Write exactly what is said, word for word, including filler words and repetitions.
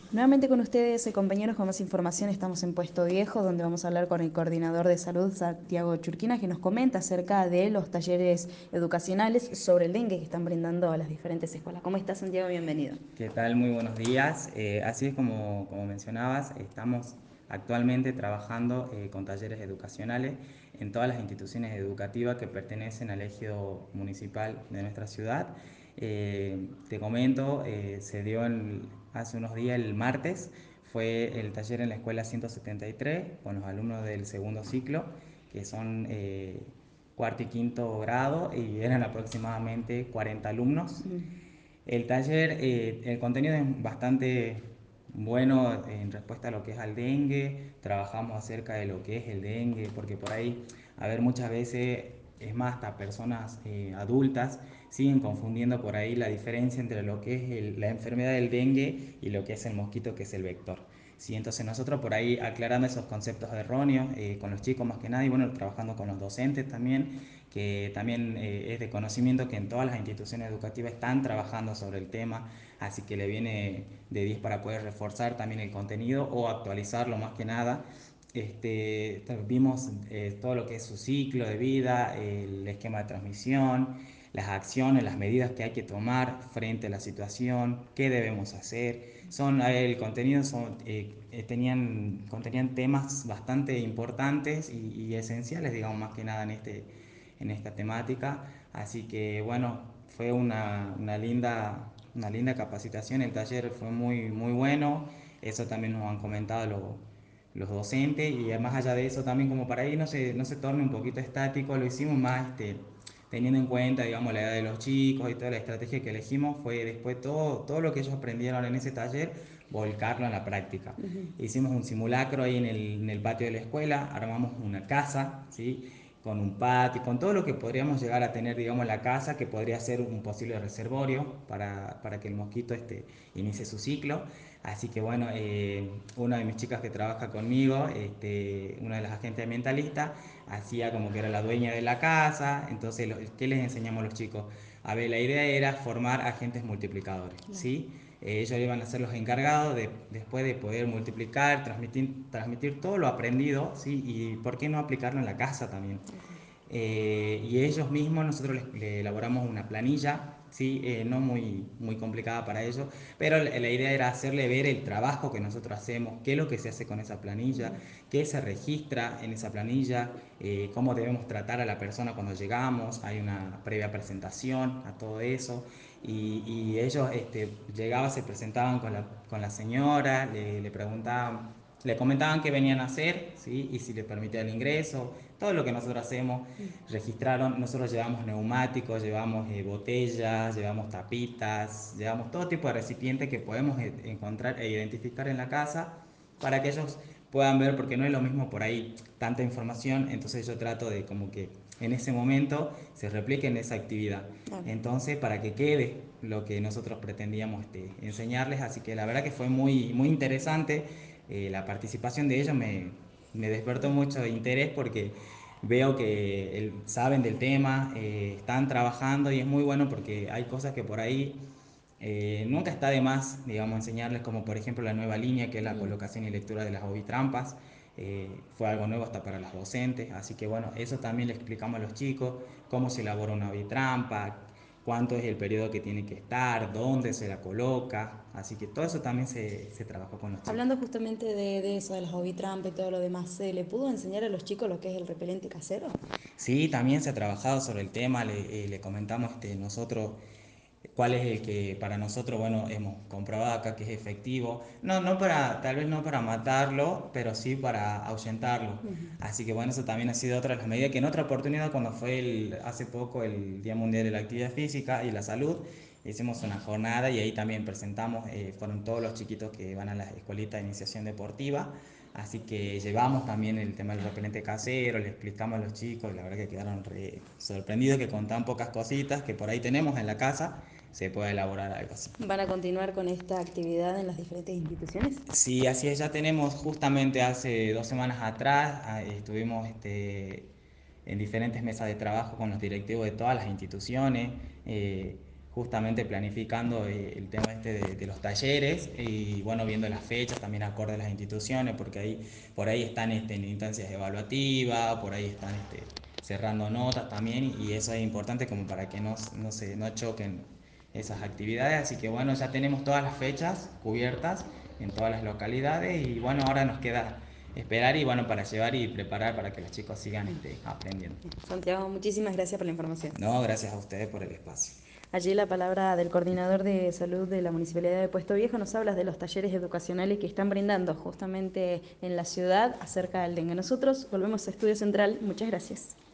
Nuevamente con ustedes, eh, compañeros, con más información. Estamos en Puesto Viejo, donde vamos a hablar con el coordinador de salud, Santiago Churquina, que nos comenta acerca de los talleres educacionales sobre el dengue que están brindando a las diferentes escuelas. ¿Cómo está, Santiago? Bienvenido. ¿Qué tal? Muy buenos días. Eh, así es como, como mencionabas, estamos actualmente trabajando eh, con talleres educacionales en todas las instituciones educativas que pertenecen al ejido municipal de nuestra ciudad. Eh, te comento, eh, se dio en- hace unos días, el martes, fue el taller en la escuela ciento setenta y tres con los alumnos del segundo ciclo, que son eh, cuarto y quinto grado, y eran aproximadamente cuarenta alumnos. El taller, eh, el contenido es bastante bueno en respuesta a lo que es al dengue. Trabajamos acerca de lo que es el dengue, porque por ahí, a ver, muchas veces, es más, hasta personas eh, adultas siguen confundiendo por ahí la diferencia entre lo que es el- la enfermedad del dengue y lo que es el mosquito, que es el vector. Sí, entonces nosotros por ahí aclarando esos conceptos erróneos eh, con los chicos más que nada, y bueno, trabajando con los docentes también, que también eh, es de conocimiento que en todas las instituciones educativas están trabajando sobre el tema, así que le viene de diez para poder reforzar también el contenido o actualizarlo más que nada. Este, vimos eh, todo lo que es su ciclo de vida, el esquema de transmisión, las acciones, las medidas que hay que tomar frente a la situación, qué debemos hacer. Son, el contenido son, eh, eh, tenían, contenían temas bastante importantes y, y esenciales, digamos, más que nada en este, en esta temática. Así que bueno, fue una, una linda, una linda capacitación, el taller fue muy, muy bueno, eso también nos han comentado los, los docentes, y más allá de eso también, como para ahí no se, no se torne un poquito estático, lo hicimos más este, teniendo en cuenta, digamos, la edad de los chicos y toda la estrategia que elegimos fue después todo, todo lo que ellos aprendieron en ese taller, volcarlo en la práctica. Hicimos un simulacro ahí en el, en el patio de la escuela, armamos una casa, ¿sí? Con un patio, con todo lo que podríamos llegar a tener, digamos, en la casa, que podría ser un posible reservorio para, para que el mosquito este, inicie su ciclo. Así que bueno, eh, una de mis chicas que trabaja conmigo, este, una de las agentes ambientalistas, hacía como que era la dueña de la casa. Entonces, lo, ¿qué les enseñamos a los chicos? A ver, la idea era formar agentes multiplicadores, Claro. ¿sí? Eh, ellos iban a ser los encargados de, después de poder multiplicar, transmitir, transmitir todo lo aprendido, ¿sí? Y por qué no aplicarlo en la casa también. Eh, y ellos mismos, nosotros les, les elaboramos una planilla, ¿sí? Eh, no muy, muy complicada para ellos, pero la, la idea era hacerle ver el trabajo que nosotros hacemos, qué es lo que se hace con esa planilla, qué se registra en esa planilla, eh, cómo debemos tratar a la persona cuando llegamos, hay una previa presentación a todo eso. Y, y ellos este, llegaban, se presentaban con la, con la señora, le, le preguntaban, le comentaban qué venían a hacer, ¿sí? Y si les permitía el ingreso, todo lo que nosotros hacemos. Registraron, nosotros llevamos neumáticos, llevamos eh, botellas, llevamos tapitas, llevamos todo tipo de recipientes que podemos eh, encontrar e identificar en la casa, para que ellos puedan ver, porque no es lo mismo por ahí tanta información. Entonces yo trato de como que en ese momento se replique en esa actividad, Claro. entonces para que quede lo que nosotros pretendíamos este, enseñarles. Así que la verdad que fue muy, muy interesante. Eh, la participación de ellos me, me despertó mucho interés, porque veo que el, saben del tema, eh, están trabajando, y es muy bueno porque hay cosas que por ahí eh, nunca está de más, digamos, enseñarles, como por ejemplo la nueva línea que es la colocación y lectura de las ovitrampas. Eh, fue algo nuevo hasta para los docentes, así que bueno, eso también le explicamos a los chicos, cómo se elabora una ovitrampa, cuánto es el periodo que tiene que estar, dónde se la coloca, así que todo eso también se, se trabajó con los chicos. Hablando justamente de, de eso, de las ovitrampa y todo lo demás, ¿se le pudo enseñar a los chicos lo que es el repelente casero? Sí, también se ha trabajado sobre el tema, le, eh, le comentamos este, nosotros cuál es el que para nosotros, bueno, hemos comprobado acá que es efectivo. No, no para, tal vez no para matarlo, pero sí para ahuyentarlo. Así que bueno, eso también ha sido otra de las medidas, que en otra oportunidad, cuando fue el, hace poco el Día Mundial de la Actividad Física y la Salud, hicimos una jornada y ahí también presentamos, eh, fueron todos los chiquitos que van a la escuelita de iniciación deportiva. Así que llevamos también el tema del repelente casero, le explicamos a los chicos, y la verdad que quedaron re sorprendidos, que con tan pocas cositas que por ahí tenemos en la casa, se puede elaborar algo así. ¿Van a continuar con esta actividad en las diferentes instituciones? Sí, así es, ya tenemos justamente hace dos semanas atrás, ah, estuvimos este, en diferentes mesas de trabajo con los directivos de todas las instituciones. eh, justamente planificando eh, el tema este de, de los talleres y bueno, viendo las fechas también acorde a las instituciones, porque ahí, por ahí están este, en instancias evaluativas, por ahí están este, cerrando notas también y eso es importante como para que no, no, se, no choquen esas actividades, así que bueno, ya tenemos todas las fechas cubiertas en todas las localidades y bueno, ahora nos queda esperar y bueno, para llevar y preparar para que los chicos sigan este, aprendiendo. Santiago, muchísimas gracias por la información. No, gracias a ustedes por el espacio. Allí la palabra del coordinador de salud de la Municipalidad de Puesto Viejo nos habla de los talleres educacionales que están brindando justamente en la ciudad acerca del dengue. Nosotros volvemos a Estudio Central. Muchas gracias.